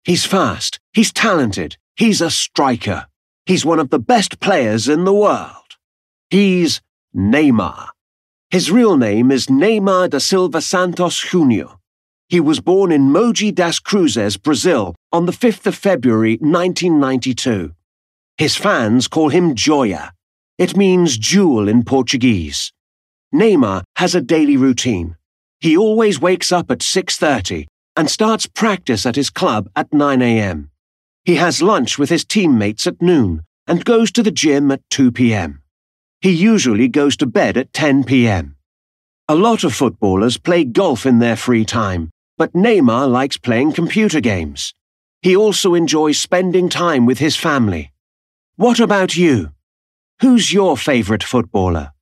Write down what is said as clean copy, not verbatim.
He's fast, he's talented, he's a striker. He's one of the best players in the world. He's Neymar. His real name is Neymar da Silva Santos Jr. He was born in Mogi das Cruzes, Brazil, on the 5th of February 1992. His fans call him Joia. It means jewel in Portuguese. Neymar has a daily routine. He always wakes up at 6:30 and starts practice at his club at 9 a.m. He has lunch with his teammates at noon and goes to the gym at 2 p.m. He usually goes to bed at 10 p.m. A lot of footballers play golf in their free time, but Neymar likes playing computer games. He also enjoys spending time with his family. What about you? Who's your favourite footballer?